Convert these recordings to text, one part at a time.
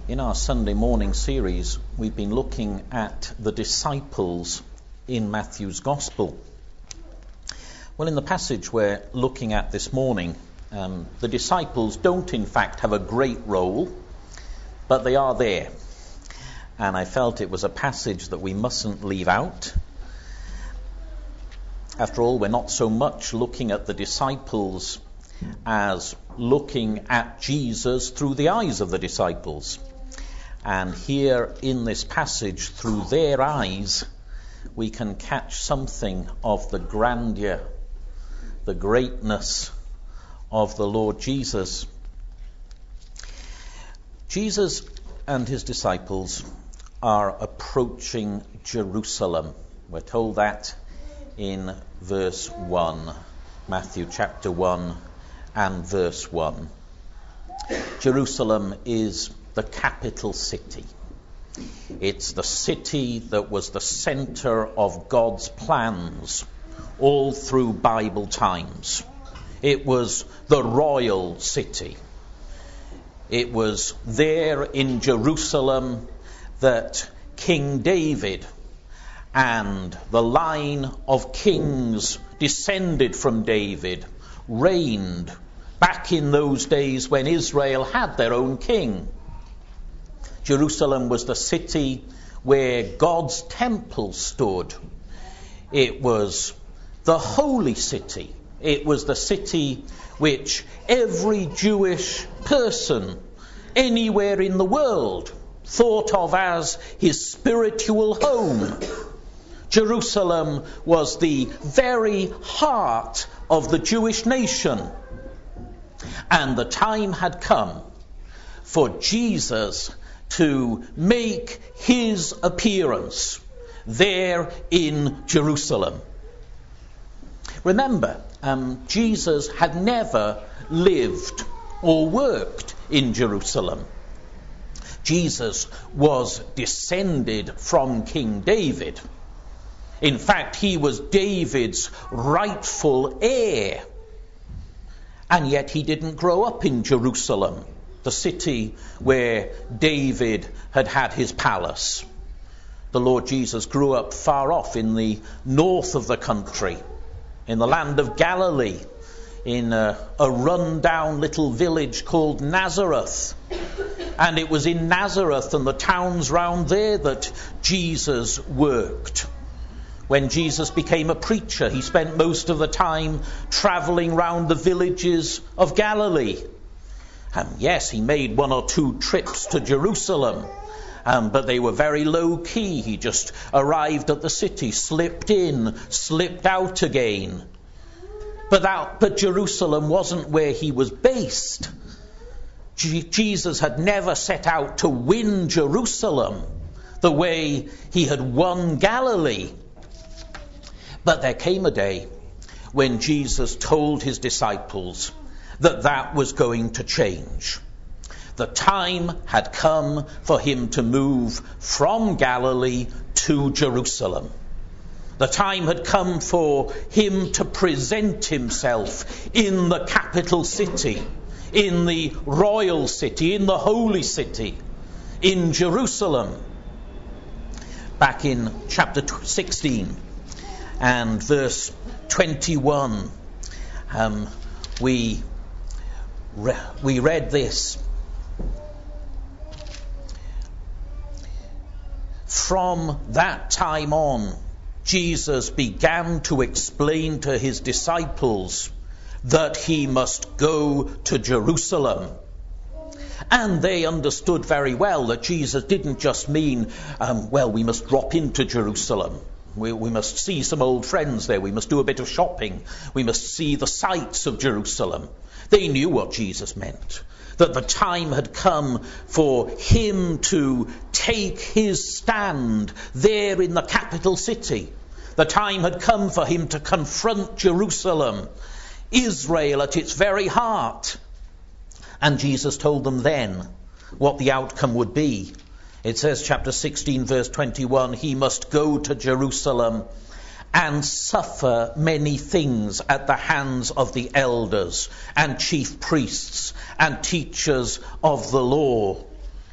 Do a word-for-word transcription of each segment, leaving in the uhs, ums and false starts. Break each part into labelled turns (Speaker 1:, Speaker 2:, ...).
Speaker 1: In our Sunday morning series, we've been looking at the disciples in Matthew's Gospel. Well, in the passage we're looking at this morning, um, the disciples don't in fact have a great role, but they are there. And I felt it was a passage that we mustn't leave out. After all, we're not so much looking at the disciples as looking at Jesus through the eyes of the disciples. And here in this passage, through their eyes, we can catch something of the grandeur, the greatness of the Lord Jesus. Jesus and his disciples are approaching Jerusalem. We're told that in verse one, Matthew chapter one and verse one. Jerusalem is the capital city. It's the city that was the center of God's plans all through Bible times. It was the royal city. It was there in Jerusalem that King David and the line of kings descended from David reigned back in those days when Israel had their own king. Jerusalem was the city where God's temple stood. It was the holy city. It was the city which every Jewish person anywhere in the world thought of as his spiritual home. Jerusalem was the very heart of the Jewish nation. And the time had come for Jesus to make his appearance there in Jerusalem. Remember, um, Jesus had never lived or worked in Jerusalem. Jesus was descended from King David. In fact, he was David's rightful heir. And yet he didn't grow up in Jerusalem, the city where David had had his palace. The Lord Jesus grew up far off in the north of the country, in the land of Galilee, in a, a run-down little village called Nazareth. And it was in Nazareth and the towns round there that Jesus worked. When Jesus became a preacher, he spent most of the time travelling round the villages of Galilee. Um, yes, he made one or two trips to Jerusalem, um, but they were very low-key. He just arrived at the city, slipped in, slipped out again. But, that, but Jerusalem wasn't where he was based. G- Jesus had never set out to win Jerusalem the way he had won Galilee. But there came a day when Jesus told his disciples that that was going to change. The time had come for him to move from Galilee to Jerusalem. The time had come for him to present himself in the capital city, in the royal city, in the holy city, in Jerusalem. Back in chapter sixteen and verse twenty-one, um, we re- we read this. From that time on, Jesus began to explain to his disciples that he must go to Jerusalem. And they understood very well that Jesus didn't just mean, um, well, we must drop into Jerusalem. We, we must see some old friends there. We must do a bit of shopping. We must see the sights of Jerusalem. They knew what Jesus meant. That the time had come for him to take his stand there in the capital city. The time had come for him to confront Jerusalem, Israel at its very heart. And Jesus told them then what the outcome would be. It says, chapter sixteen, verse twenty-one, he must go to Jerusalem and suffer many things at the hands of the elders and chief priests and teachers of the law,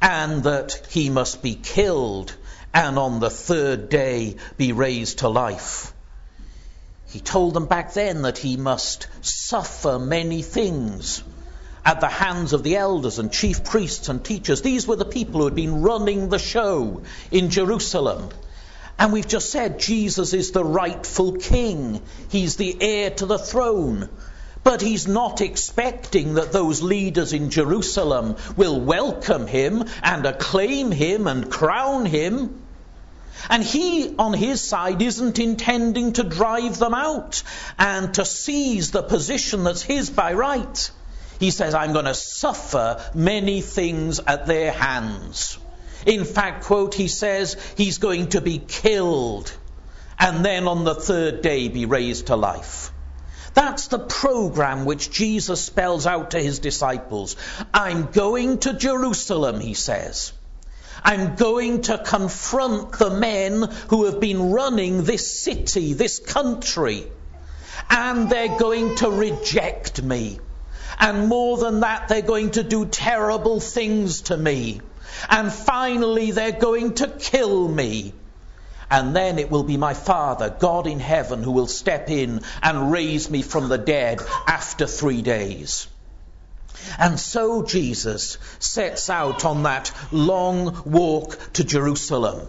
Speaker 1: and that he must be killed and on the third day be raised to life. He told them back then that he must suffer many things at the hands of the elders and chief priests and teachers. These were the people who had been running the show in Jerusalem. And we've just said Jesus is the rightful king. He's the heir to the throne. But he's not expecting that those leaders in Jerusalem will welcome him and acclaim him and crown him. And he, on his side, isn't intending to drive them out and to seize the position that's his by right. He says, I'm going to suffer many things at their hands. In fact, quote, he says he's going to be killed and then on the third day be raised to life. That's the program which Jesus spells out to his disciples. I'm going to Jerusalem, he says. I'm going to confront the men who have been running this city, this country. And they're going to reject me. And more than that, they're going to do terrible things to me. And finally, they're going to kill me. And then it will be my Father, God in heaven, who will step in and raise me from the dead after three days. And so Jesus sets out on that long walk to Jerusalem.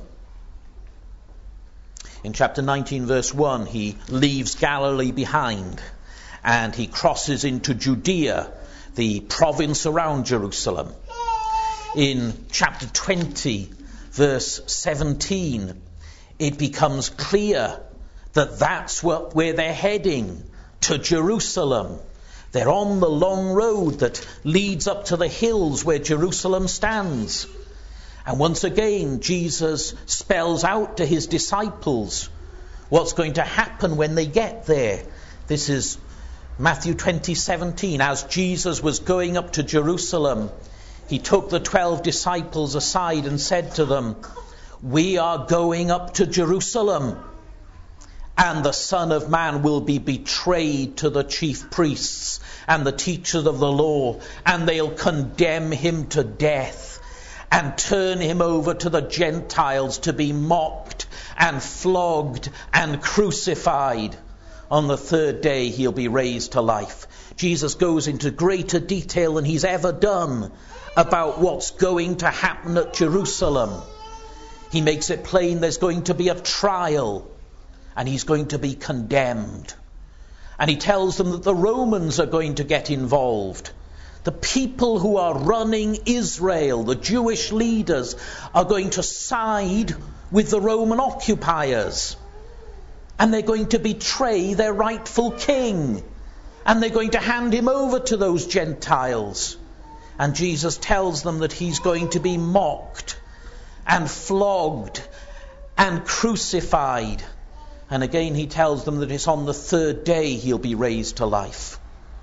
Speaker 1: In chapter nineteen, verse one, he leaves Galilee behind and he crosses into Judea, the province around Jerusalem. In chapter twenty, verse seventeen, it becomes clear that that's what, where they're heading, to Jerusalem. They're on the long road that leads up to the hills where Jerusalem stands. And once again, Jesus spells out to his disciples what's going to happen when they get there. This is Matthew twenty seventeen. As Jesus was going up to Jerusalem, he took the twelve disciples aside and said to them, we are going up to Jerusalem, and the Son of Man will be betrayed to the chief priests and the teachers of the law, and they'll condemn him to death and turn him over to the Gentiles to be mocked and flogged and crucified. On the third day he'll be raised to life. Jesus goes into greater detail than he's ever done about what's going to happen at Jerusalem. He makes it plain there's going to be a trial and he's going to be condemned. And he tells them that the Romans are going to get involved. The people who are running Israel, the Jewish leaders, are going to side with the Roman occupiers. And they're going to betray their rightful king. And they're going to hand him over to those Gentiles. And Jesus tells them that he's going to be mocked and flogged and crucified. And again he tells them that it's on the third day he'll be raised to life.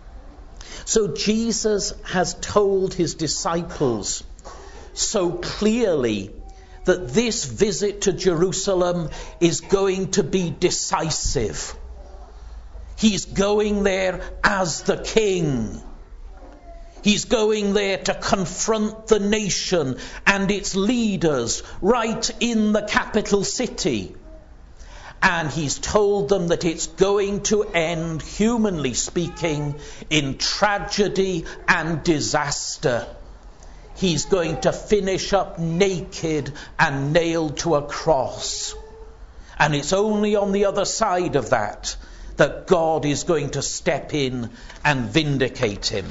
Speaker 1: So Jesus has told his disciples so clearly that this visit to Jerusalem is going to be decisive. He's going there as the king. He's going there to confront the nation and its leaders right in the capital city. And he's told them that it's going to end, humanly speaking, in tragedy and disaster. He's going to finish up naked and nailed to a cross. And it's only on the other side of that that God is going to step in and vindicate him.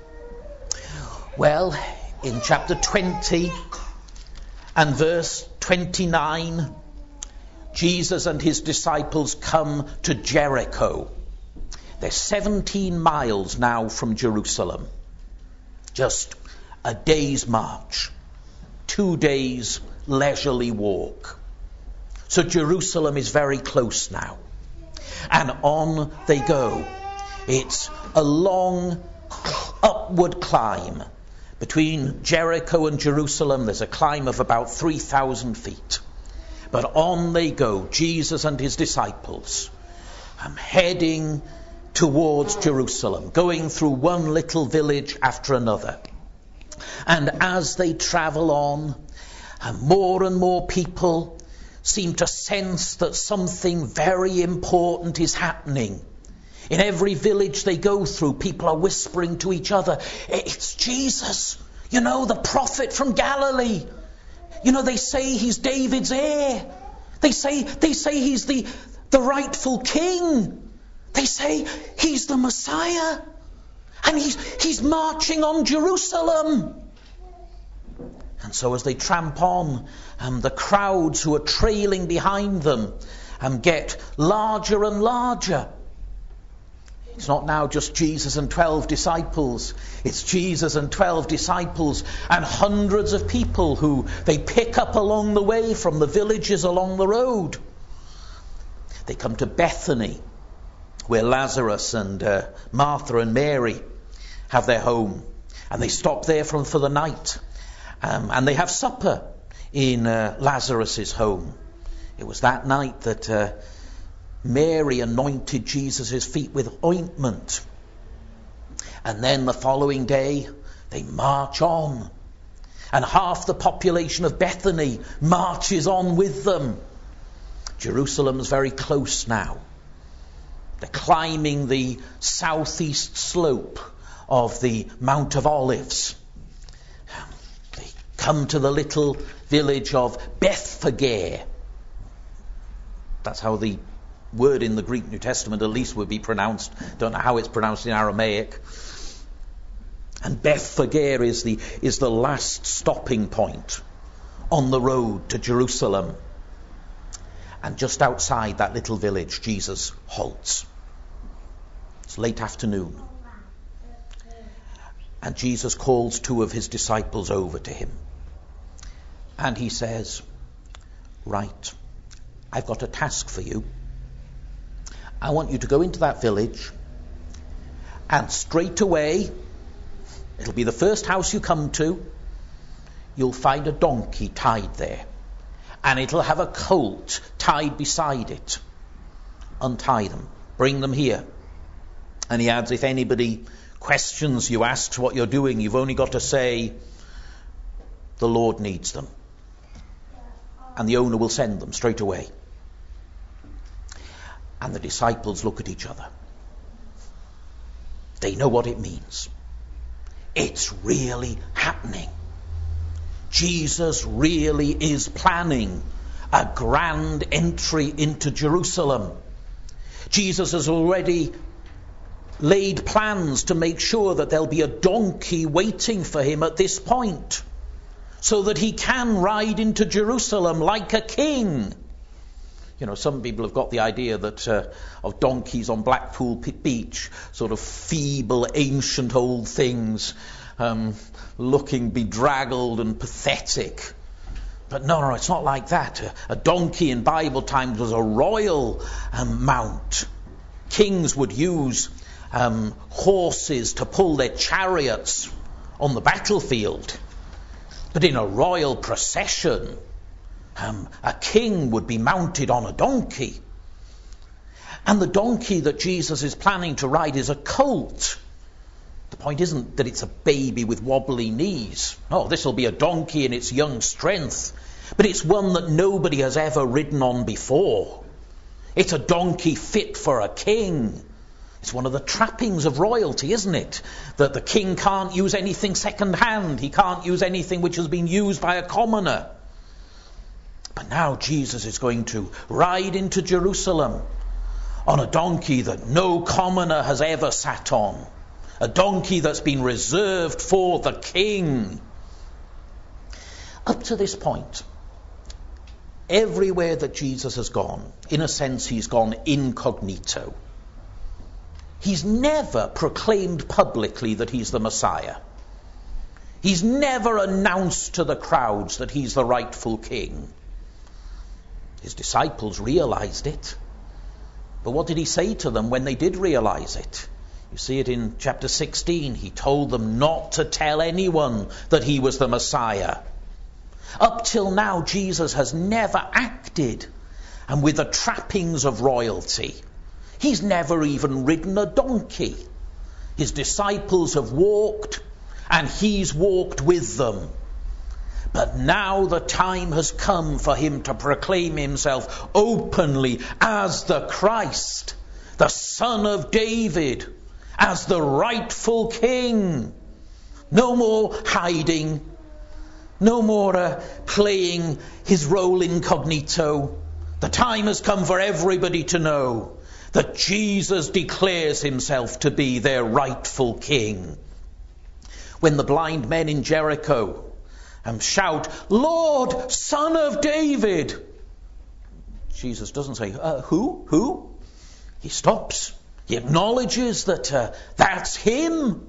Speaker 1: Well, in chapter twenty and verse twenty-nine, Jesus and his disciples come to Jericho. They're seventeen miles now from Jerusalem. Just a day's march. Two days leisurely walk. So Jerusalem is very close now. And on they go. It's a long upward climb. Between Jericho and Jerusalem, there's a climb of about three thousand feet. But on they go, Jesus and his disciples, um, heading towards Jerusalem, going through one little village after another. And as they travel on, and more and more people seem to sense that something very important is happening. In every village they go through, people are whispering to each other, it's Jesus, you know, the prophet from Galilee. You know, they say he's David's heir. They say they say he's the, the rightful king. They say he's the Messiah. And he's, he's marching on Jerusalem. And so as they tramp on, um, the crowds who are trailing behind them um, get larger and larger. It's not now just Jesus and twelve disciples. It's Jesus and twelve disciples and hundreds of people who they pick up along the way from the villages along the road. They come to Bethany, where Lazarus and uh, Martha and Mary have their home. And they stop there from, for the night. Um, and they have supper in uh, Lazarus's home. It was that night that uh, Mary anointed Jesus' feet with ointment. And then the following day, they march on. And half the population of Bethany marches on with them. Jerusalem's very close now. They're climbing the southeast slope of the Mount of Olives. They come to the little village of Bethphage. That's how the word in the Greek New Testament at least would be pronounced. Don't know how it's pronounced in Aramaic. And Bethphage is the, is the last stopping point on the road to Jerusalem. And just outside that little village, Jesus halts. It's late afternoon. And Jesus calls two of his disciples over to him. And he says, right, I've got a task for you. I want you to go into that village, and straight away, it'll be the first house you come to, you'll find a donkey tied there. And it'll have a colt tied beside it. Untie them. Bring them here. And he adds, if anybody questions you as to what you're doing, you've only got to say, the Lord needs them. And the owner will send them straight away. And the disciples look at each other. They know what it means. It's really happening. Jesus really is planning a grand entry into Jerusalem. Jesus has already laid plans to make sure that there'll be a donkey waiting for him at this point, so that he can ride into Jerusalem like a king. You know, some people have got the idea that uh, of donkeys on Blackpool Beach, sort of feeble, ancient old things, um, looking bedraggled and pathetic. But no, no, it's not like that. A, a donkey in Bible times was a royal um, mount. Kings would use um, horses to pull their chariots on the battlefield. But in a royal procession, Um, a king would be mounted on a donkey. And the donkey that Jesus is planning to ride is a colt. The point isn't that it's a baby with wobbly knees. Oh, this will be a donkey in its young strength. But it's one that nobody has ever ridden on before. It's a donkey fit for a king. It's one of the trappings of royalty, isn't it? That the king can't use anything second hand. He can't use anything which has been used by a commoner. But now Jesus is going to ride into Jerusalem on a donkey that no commoner has ever sat on. A donkey that's been reserved for the king. Up to this point, everywhere that Jesus has gone, in a sense he's gone incognito. He's never proclaimed publicly that he's the Messiah. He's never announced to the crowds that he's the rightful king. His disciples realized it. But what did he say to them when they did realize it? You see it in chapter sixteen. He told them not to tell anyone that he was the Messiah. Up till now, Jesus has never acted and with the trappings of royalty. He's never even ridden a donkey. His disciples have walked and he's walked with them. But now the time has come for him to proclaim himself openly as the Christ, the Son of David, as the rightful king. No more hiding, no more uh, playing his role incognito. The time has come for everybody to know that Jesus declares himself to be their rightful king. When the blind men in Jericho um, shout, "Lord, Son of David," Jesus doesn't say, uh, who? Who? He stops. He acknowledges that uh, that's him.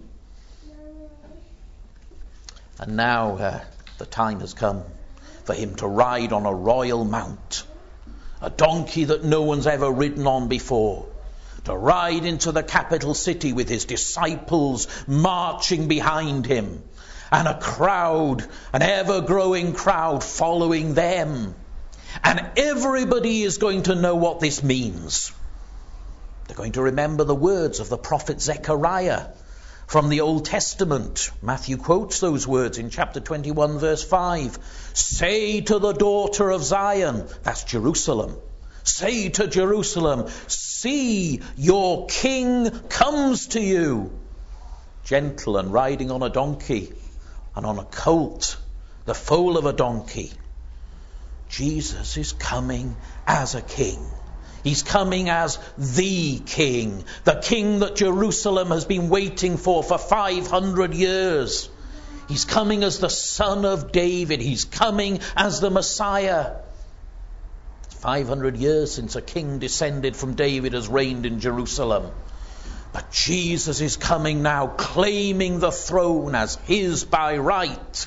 Speaker 1: And now uh, the time has come for him to ride on a royal mount, a donkey that no one's ever ridden on before, to ride into the capital city with his disciples marching behind him, and a crowd, an ever-growing crowd following them. And everybody is going to know what this means. They're going to remember the words of the prophet Zechariah from the Old Testament. Matthew quotes those words in chapter twenty-one, verse five. "Say to the daughter of Zion," that's Jerusalem, "say to Jerusalem, see, your king comes to you, gentle and riding on a donkey and on a colt, the foal of a donkey." Jesus is coming as a king. He's coming as the king, the king that Jerusalem has been waiting for for five hundred years. He's coming as the Son of David. He's coming as the Messiah. It's five hundred years since a king descended from David has reigned in Jerusalem. But Jesus is coming now, claiming the throne as his by right.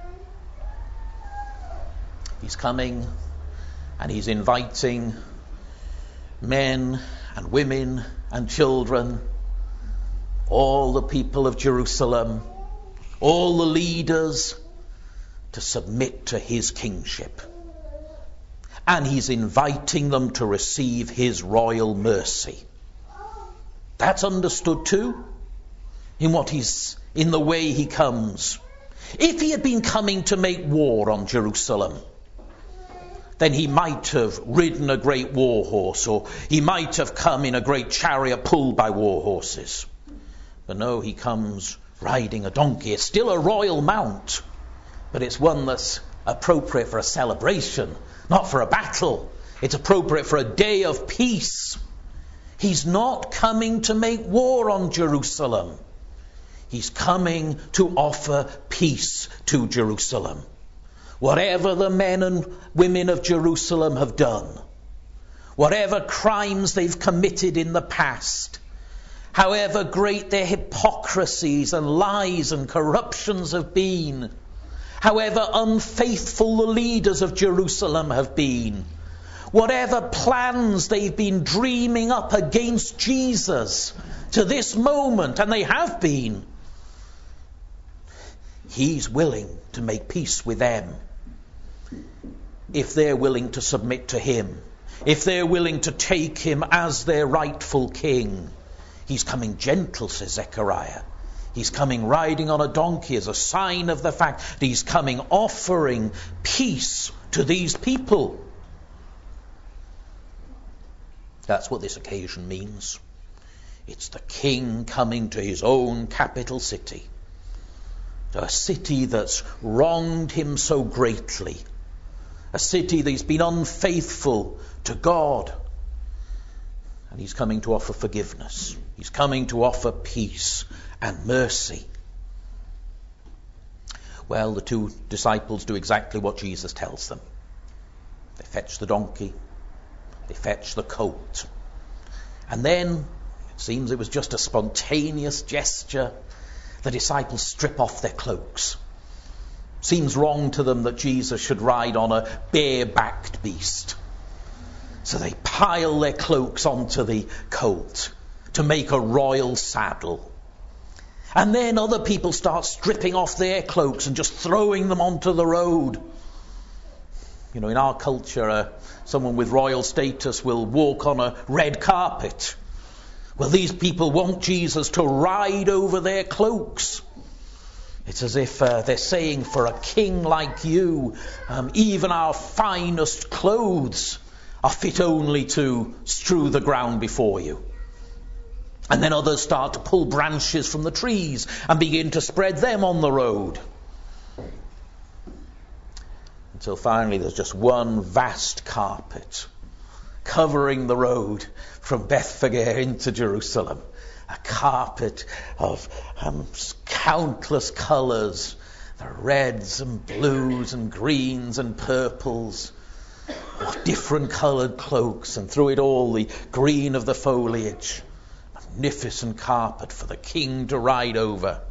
Speaker 1: He's coming and he's inviting men and women and children, all the people of Jerusalem, all the leaders, to submit to his kingship. And he's inviting them to receive his royal mercy. That's understood too in what he's, in the way he comes. If he had been coming to make war on Jerusalem, then he might have ridden a great war horse, or he might have come in a great chariot pulled by war horses. But no, he comes riding a donkey. It's still a royal mount, but it's one that's appropriate for a celebration, not for a battle. It's appropriate for a day of peace. He's not coming to make war on Jerusalem. He's coming to offer peace to Jerusalem. Whatever the men and women of Jerusalem have done, whatever crimes they've committed in the past, however great their hypocrisies and lies and corruptions have been, however unfaithful the leaders of Jerusalem have been, whatever plans they've been dreaming up against Jesus to this moment, and they have been, he's willing to make peace with them. If they're willing to submit to him, if they're willing to take him as their rightful king. He's coming gentle, says Zechariah. He's coming riding on a donkey as a sign of the fact that he's coming offering peace to these people. That's what this occasion means. It's the king coming to his own capital city, to a city that's wronged him so greatly, a city that's been unfaithful to God. And he's coming to offer forgiveness. He's coming to offer peace and mercy. Well, the two disciples do exactly what Jesus tells them. They fetch the donkey. They fetch the colt. And then, it seems it was just a spontaneous gesture, the disciples strip off their cloaks. Seems wrong to them that Jesus should ride on a bare-backed beast. So they pile their cloaks onto the colt to make a royal saddle. And then other people start stripping off their cloaks and just throwing them onto the road. You know, in our culture, uh, someone with royal status will walk on a red carpet. Well, these people want Jesus to ride over their cloaks. It's as if uh, they're saying, for a king like you, um, even our finest clothes are fit only to strew the ground before you. And then others start to pull branches from the trees and begin to spread them on the road. Until finally there's just one vast carpet covering the road from Bethphage into Jerusalem. A carpet of um, countless colours, the reds and blues and greens and purples, different coloured cloaks, and through it all the green of the foliage. Magnificent carpet for the king to ride over.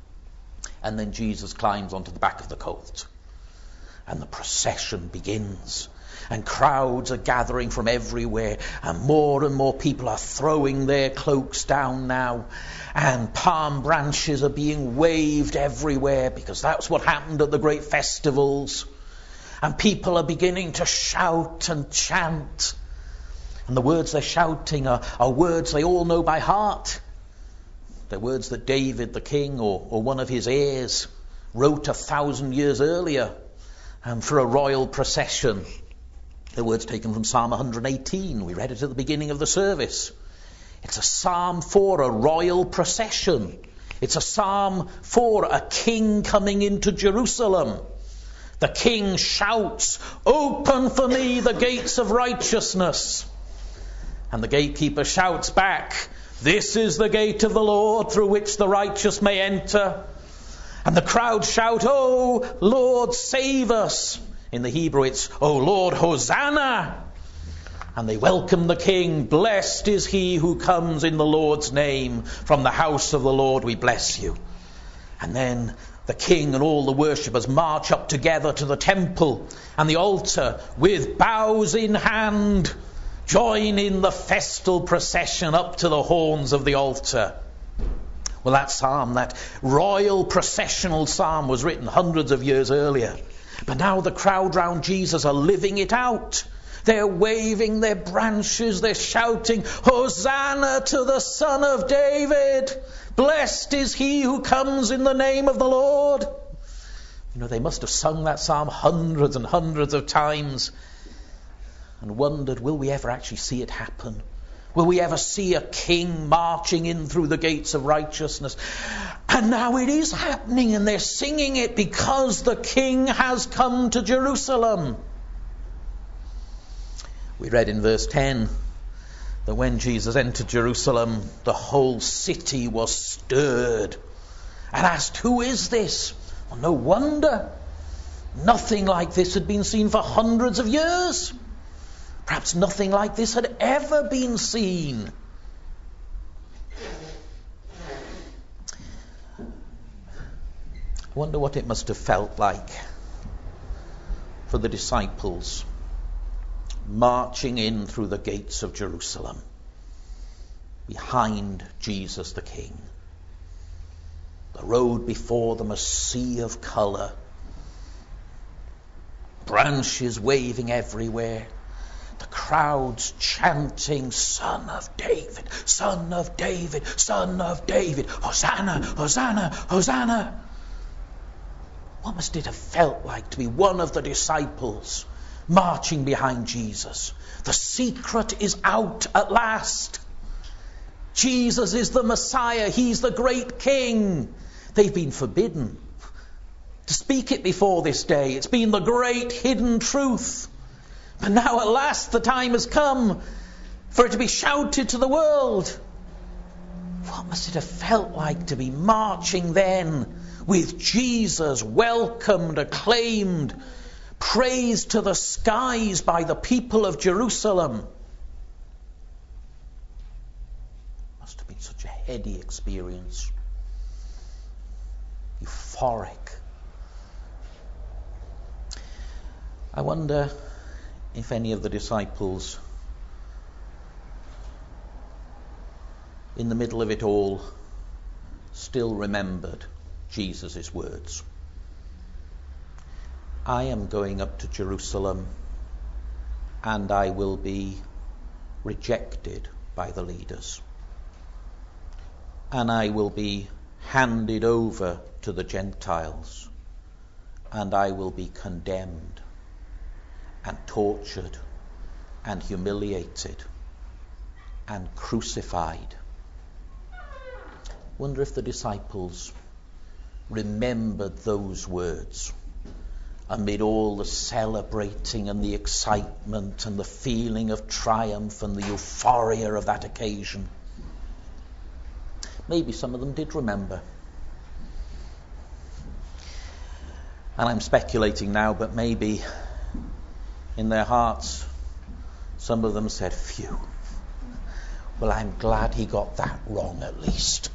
Speaker 1: And then Jesus climbs onto the back of the colt, and the procession begins. And crowds are gathering from everywhere, and more and more people are throwing their cloaks down now, and palm branches are being waved everywhere, because that's what happened at the great festivals. And people are beginning to shout and chant, and the words they're shouting are, are words they all know by heart. They're words that David the king, or, or one of his heirs, wrote a thousand years earlier, and for a royal procession. The words taken from Psalm one hundred eighteen. We read it at the beginning of the service. It's a psalm for a royal procession. It's a psalm for a king coming into Jerusalem. The king shouts, "Open for me the gates of righteousness." And the gatekeeper shouts back, "This is the gate of the Lord through which the righteous may enter." And the crowd shout, "Oh Lord, save us." In the Hebrew it's, "Oh Lord, Hosanna." And they welcome the king. "Blessed is he who comes in the Lord's name. From the house of the Lord we bless you." And then the king and all the worshippers march up together to the temple and the altar with bows in hand, join in the festal procession up to the horns of the altar. Well, that psalm, that royal processional psalm, was written hundreds of years earlier. But now the crowd round Jesus are living it out. They're waving their branches, they're shouting, "Hosanna to the Son of David! Blessed is he who comes in the name of the Lord." You know, they must have sung that psalm hundreds and hundreds of times and wondered, will we ever actually see it happen? Will we ever see a king marching in through the gates of righteousness? And now it is happening, and they're singing it because the king has come to Jerusalem. We read in verse ten that when Jesus entered Jerusalem, the whole city was stirred and asked, "Who is this?" Well, no wonder. Nothing like this had been seen for hundreds of years. Perhaps nothing like this had ever been seen. I wonder what it must have felt like for the disciples marching in through the gates of Jerusalem behind Jesus the King. The road before them a sea of colour, branches waving everywhere, the crowds chanting, "Son of David, Son of David, Son of David, Hosanna, Hosanna, Hosanna." What must it have felt like to be one of the disciples marching behind Jesus? The secret is out at last. Jesus is the Messiah. He's the great King. They've been forbidden to speak it before this day. It's been the great hidden truth. But now at last the time has come for it to be shouted to the world. What must it have felt like to be marching then with Jesus welcomed, acclaimed, praised to the skies by the people of Jerusalem? Must have been such a heady experience. Euphoric. I wonder if any of the disciples, in the middle of it all, still remembered Jesus' words. "I am going up to Jerusalem, and I will be rejected by the leaders, and I will be handed over to the Gentiles, and I will be condemned and tortured and humiliated and crucified. Wonder if the disciples remembered those words amid all the celebrating and the excitement and the feeling of triumph and the euphoria of that occasion. Maybe some of them did remember. And I'm speculating now, but maybe in their hearts some of them said, phew, well, I'm glad he got that wrong at least.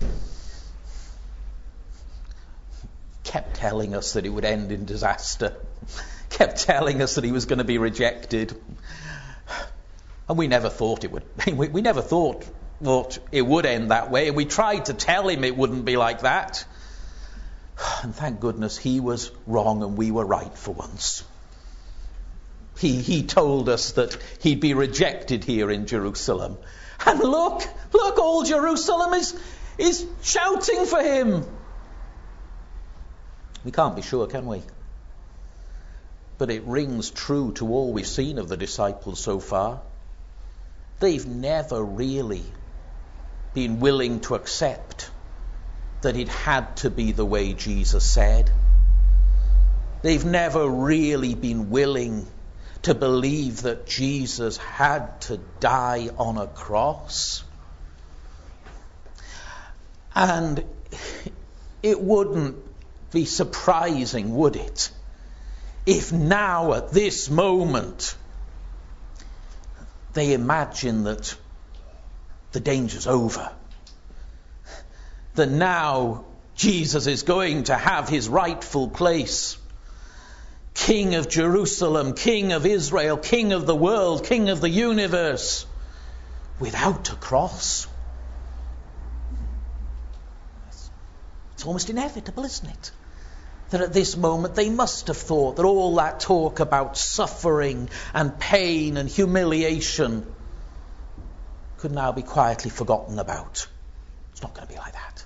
Speaker 1: Kept telling us that it would end in disaster. Kept telling us that he was going to be rejected. And we never thought it would. We, we never thought, thought it would end that way. We tried to tell him it wouldn't be like that. And thank goodness he was wrong and we were right for once. He, he told us that he'd be rejected here in Jerusalem. And look, look, all Jerusalem is, is shouting for him. We can't be sure, can we? But it rings true to all we've seen of the disciples so far. They've never really been willing to accept that it had to be the way Jesus said. They've never really been willing to believe that Jesus had to die on a cross. And it wouldn't be surprising, would it, if now at this moment they imagine that the danger's over, that now Jesus is going to have his rightful place, King of Jerusalem, King of Israel, King of the world, King of the universe, without a cross. It's almost inevitable, isn't it? That at this moment they must have thought that all that talk about suffering and pain and humiliation could now be quietly forgotten about. It's not going to be like that.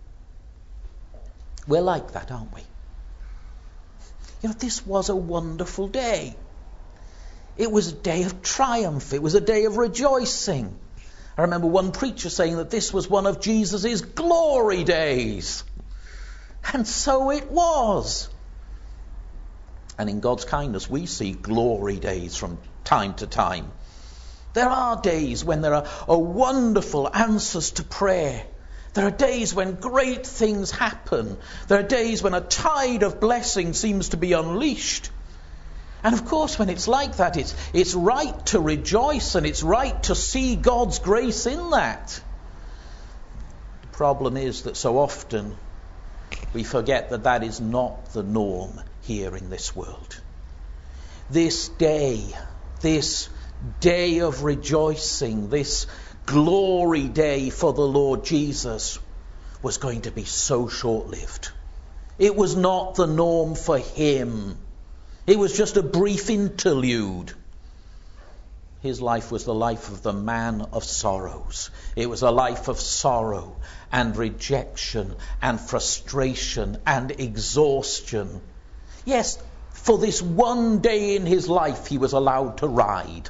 Speaker 1: We're like that, aren't we? You know, this was a wonderful day. It was a day of triumph. It was a day of rejoicing. I remember one preacher saying that this was one of Jesus' glory days. And so it was. And in God's kindness, we see glory days from time to time. There are days when there are, are wonderful answers to prayer. There are days when great things happen. There are days when a tide of blessing seems to be unleashed. And of course, when it's like that, it's, it's right to rejoice and it's right to see God's grace in that. The problem is that so often we forget that that is not the norm here in this world. This day, this day of rejoicing, this glory day for the Lord Jesus was going to be so short-lived. It was not the norm for him. It was just a brief interlude. His life was the life of the man of sorrows. It was a life of sorrow and rejection and frustration and exhaustion. Yes, for this one day in his life he was allowed to ride.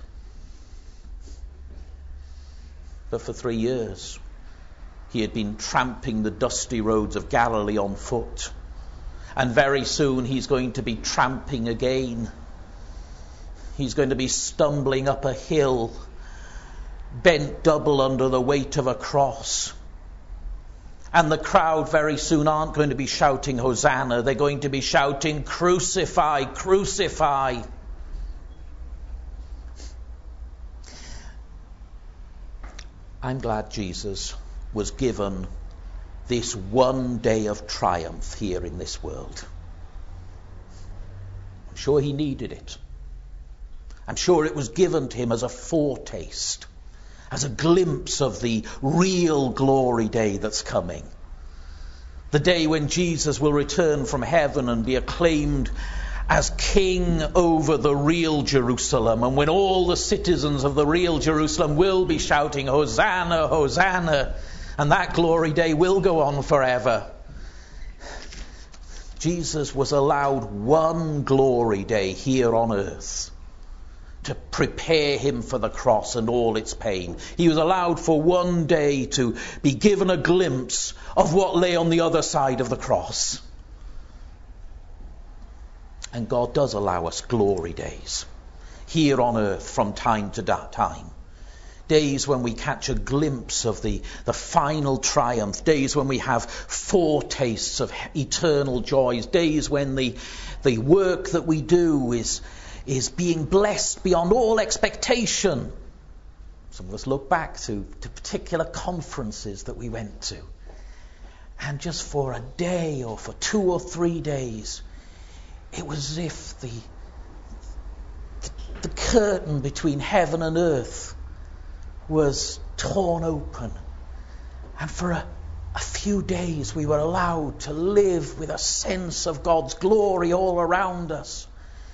Speaker 1: But for three years he had been tramping the dusty roads of Galilee on foot. And very soon he's going to be tramping again. He's going to be stumbling up a hill, bent double under the weight of a cross. And the crowd very soon aren't going to be shouting Hosanna. They're going to be shouting, crucify, crucify. I'm glad Jesus was given this one day of triumph here in this world. I'm sure he needed it. I'm sure it was given to him as a foretaste, as a glimpse of the real glory day that's coming. The day when Jesus will return from heaven and be acclaimed as king over the real Jerusalem, and when all the citizens of the real Jerusalem will be shouting, Hosanna, Hosanna, and that glory day will go on forever. Jesus was allowed one glory day here on earth to prepare him for the cross and all its pain. He was allowed for one day to be given a glimpse of what lay on the other side of the cross. And God does allow us glory days here on earth from time to time. Days when we catch a glimpse of the, the final triumph. Days when we have foretastes of eternal joys. Days when the, the work that we do is, is being blessed beyond all expectation. Some of us look back to, to particular conferences that we went to. And just for a day or for two or three days, it was as if the, the, the curtain between heaven and earth was torn open, and for a, a few days we were allowed to live with a sense of God's glory all around us.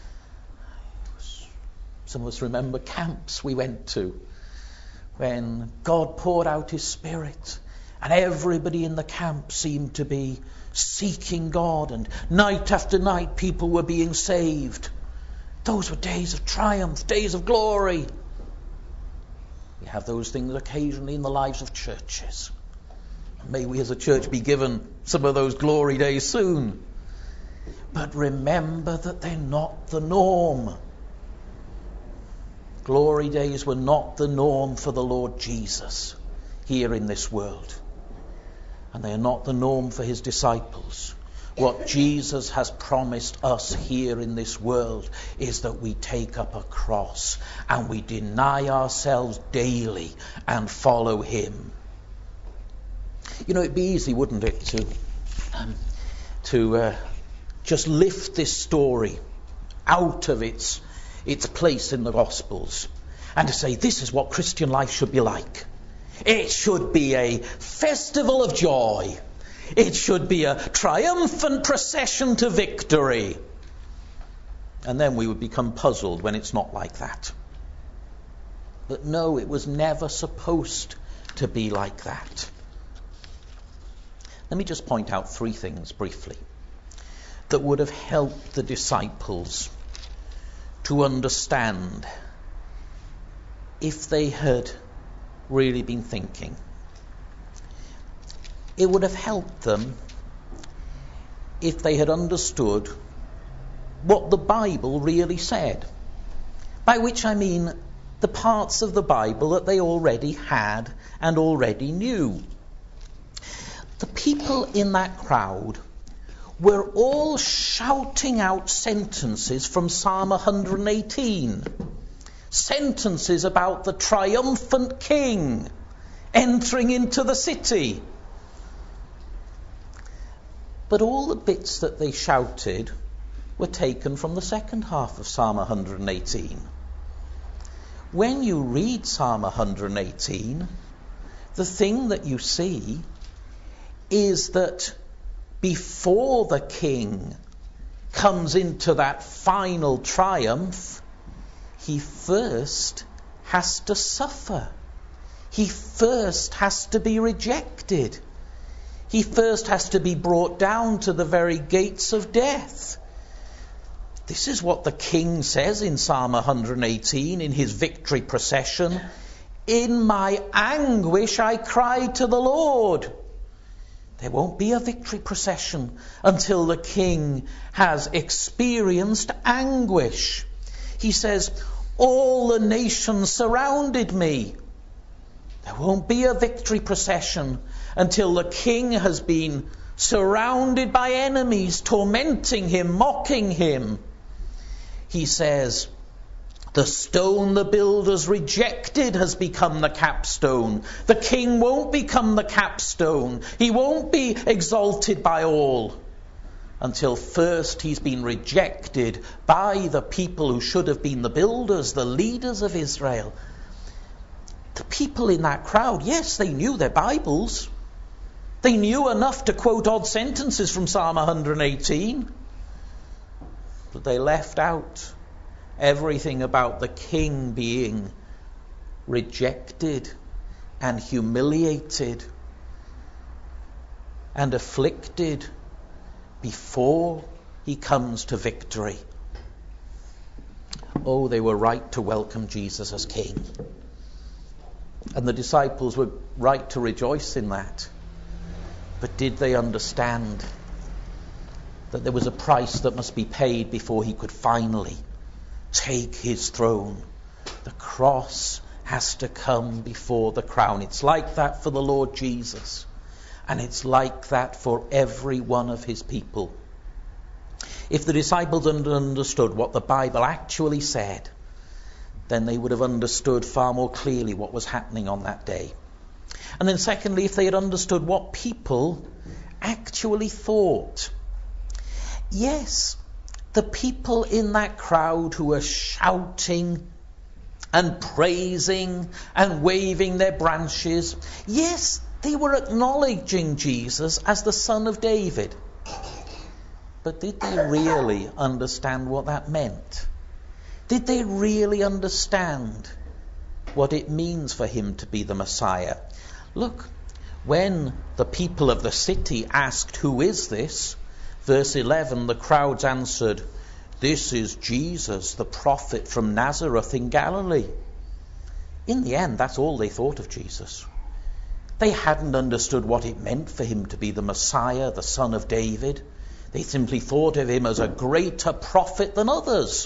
Speaker 1: Some of us remember camps we went to when God poured out his Spirit and everybody in the camp seemed to be seeking God, and night after night people were being saved. Those were days of triumph, days of glory. We have those things occasionally in the lives of churches. May we as a church be given some of those glory days soon. But remember that they're not the norm. Glory days were not the norm for the Lord Jesus here in this world. And they are not the norm for his disciples. What Jesus has promised us here in this world is that we take up a cross and we deny ourselves daily and follow him. You know, it'd be easy, wouldn't it, to um, to uh, just lift this story out of its its place in the Gospels and to say this is what Christian life should be like. It should be a festival of joy. It should be a triumphant procession to victory. And then we would become puzzled when it's not like that. But no, it was never supposed to be like that. Let me just point out three things briefly that would have helped the disciples to understand if they had really been thinking. It would have helped them if they had understood what the Bible really said. By which I mean the parts of the Bible that they already had and already knew. The people in that crowd were all shouting out sentences from Psalm one hundred eighteen. Sentences about the triumphant king entering into the city. But all the bits that they shouted were taken from the second half of Psalm one hundred eighteen. When you read Psalm one hundred eighteen, the thing that you see is that before the king comes into that final triumph, he first has to suffer. He first has to be rejected. He first has to be brought down to the very gates of death. This is what the king says in Psalm one hundred eighteen in his victory procession. In my anguish I cried to the Lord. There won't be a victory procession until the king has experienced anguish. He says, all the nations surrounded me. There won't be a victory procession until the king has been surrounded by enemies, tormenting him, mocking him. He says, the stone the builders rejected has become the capstone. The king won't become the capstone. He won't be exalted by all until first he's been rejected by the people who should have been the builders, the leaders of Israel. The people in that crowd, yes, they knew their Bibles. They knew enough to quote odd sentences from Psalm one hundred eighteen. But they left out everything about the king being rejected and humiliated and afflicted before he comes to victory. Oh, they were right to welcome Jesus as king. And the disciples were right to rejoice in that. But did they understand that there was a price that must be paid before he could finally take his throne? The cross has to come before the crown. It's like that for the Lord Jesus. And it's like that for every one of his people. If the disciples had understood what the Bible actually said, then they would have understood far more clearly what was happening on that day. And then secondly, if they had understood what people actually thought. Yes, the people in that crowd who were shouting and praising and waving their branches, yes, they were acknowledging Jesus as the Son of David. But did they really understand what that meant? Did they really understand what it means for him to be the Messiah? Look, when the people of the city asked, "Who is this?" verse eleven, the crowds answered, "This is Jesus, the prophet from Nazareth in Galilee." In the end, that's all they thought of Jesus. They hadn't understood what it meant for him to be the Messiah, the Son of David. They simply thought of him as a greater prophet than others.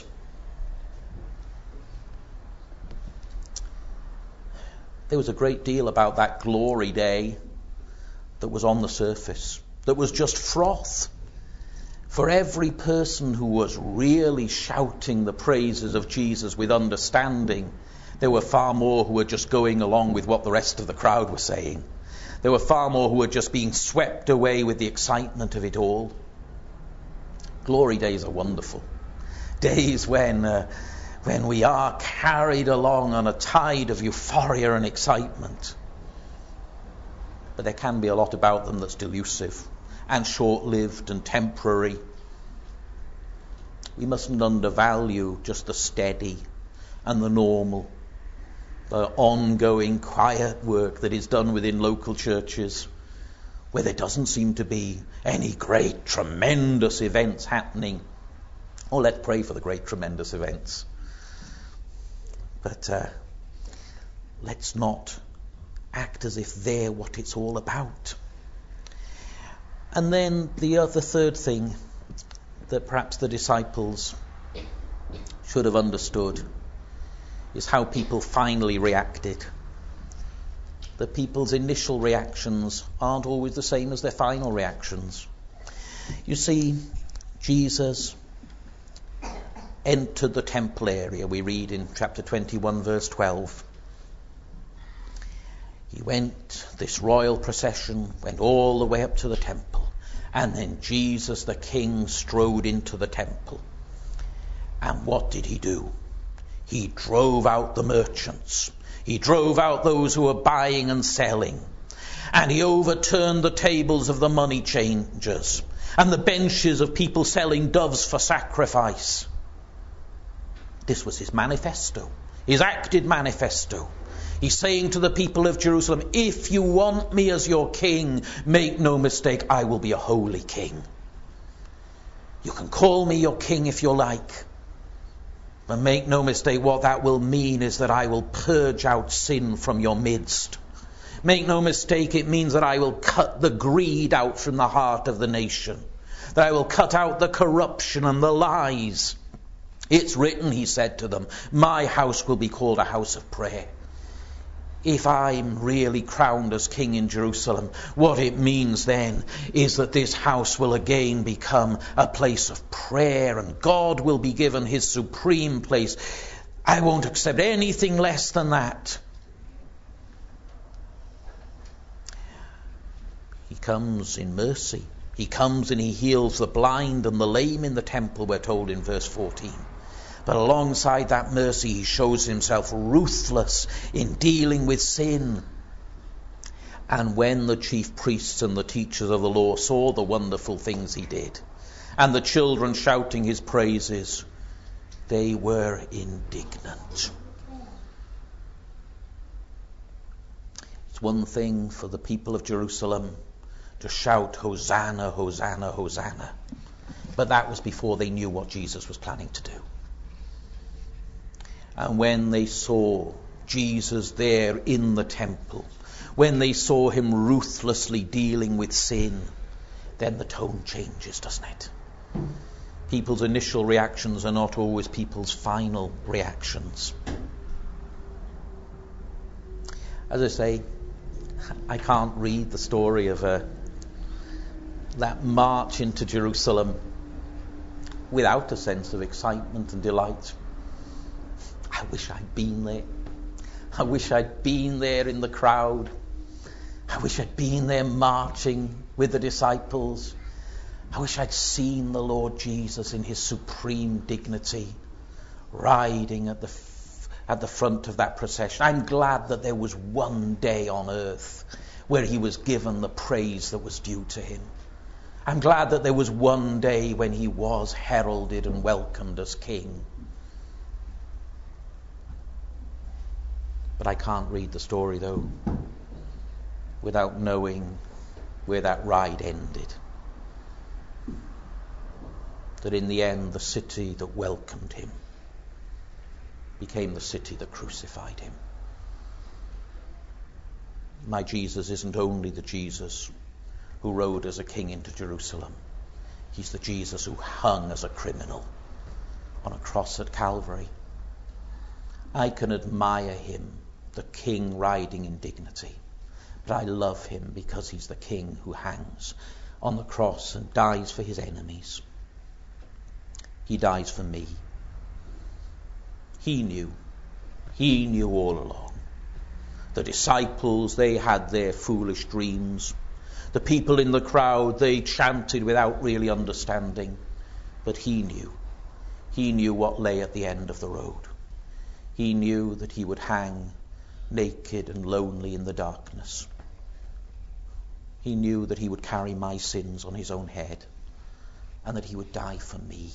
Speaker 1: There was a great deal about that glory day that was on the surface, that was just froth. For every person who was really shouting the praises of Jesus with understanding, there were far more who were just going along with what the rest of the crowd were saying. There were far more who were just being swept away with the excitement of it all. Glory days are wonderful. Days when uh, when we are carried along on a tide of euphoria and excitement. But there can be a lot about them that's delusive and short-lived and temporary. We mustn't undervalue just the steady and the normal, the ongoing quiet work that is done within local churches, where there doesn't seem to be any great, tremendous events happening. Oh, let's pray for the great, tremendous events. But uh, let's not act as if they're what it's all about. And then the other third thing that perhaps the disciples should have understood is how people finally reacted. The people's initial reactions aren't always the same as their final reactions. You see, Jesus entered the temple area, we read in chapter twenty-one, verse twelve. He went, this royal procession went all the way up to the temple. And then Jesus the King strode into the temple. And what did he do? He drove out the merchants. He drove out those who were buying and selling. And he overturned the tables of the money changers and the benches of people selling doves for sacrifice. This was his manifesto, his acted manifesto. He's saying to the people of Jerusalem, if you want me as your king, make no mistake, I will be a holy king. You can call me your king if you like. But make no mistake, what that will mean is that I will purge out sin from your midst. Make no mistake, it means that I will cut the greed out from the heart of the nation. That I will cut out the corruption and the lies. It's written, he said to them, my house will be called a house of prayer. If I'm really crowned as king in Jerusalem, what it means then is that this house will again become a place of prayer, and God will be given his supreme place. I won't accept anything less than that. He comes in mercy. He comes and he heals the blind and the lame in the temple, we're told in verse fourteen. But alongside that mercy, he shows himself ruthless in dealing with sin. And when the chief priests and the teachers of the law saw the wonderful things he did, and the children shouting his praises, they were indignant. It's one thing for the people of Jerusalem to shout, Hosanna, Hosanna, Hosanna. But that was before they knew what Jesus was planning to do. And when they saw Jesus there in the temple, when they saw him ruthlessly dealing with sin, then the tone changes, doesn't it? People's initial reactions are not always people's final reactions. As I say, I can't read the story of uh, that march into Jerusalem without a sense of excitement and delight. I wish I'd been there. I wish I'd been there in the crowd. I wish I'd been there marching with the disciples. I wish I'd seen the Lord Jesus in his supreme dignity, riding at the f- at the front of that procession. I'm glad that there was one day on earth where he was given the praise that was due to him. I'm glad that there was one day when he was heralded and welcomed as king. But I can't read the story, though, without knowing where that ride ended. That in the end, the city that welcomed him became the city that crucified him. My Jesus isn't only the Jesus who rode as a king into Jerusalem. He's the Jesus who hung as a criminal on a cross at Calvary. I can admire him, the king riding in dignity, but I love him because he's the king who hangs on the cross and dies for his enemies. He dies for me. He knew. He knew all along. The disciples, they had their foolish dreams. The people in the crowd, they chanted without really understanding. But he knew. He knew what lay at the end of the road. He knew that he would hang naked and lonely in the darkness. He knew that he would carry my sins on his own head and that he would die for me.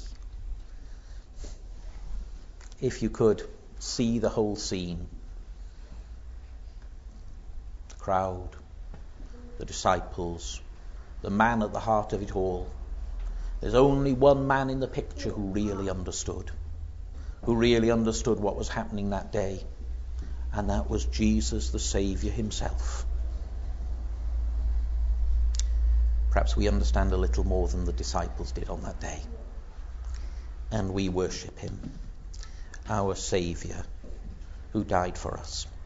Speaker 1: If you could see the whole scene, the crowd, the disciples, the man at the heart of it all, there's only one man in the picture who really understood, who really understood what was happening that day, and that was Jesus, the Saviour himself. Perhaps we understand a little more than the disciples did on that day, and we worship him, our Saviour, who died for us.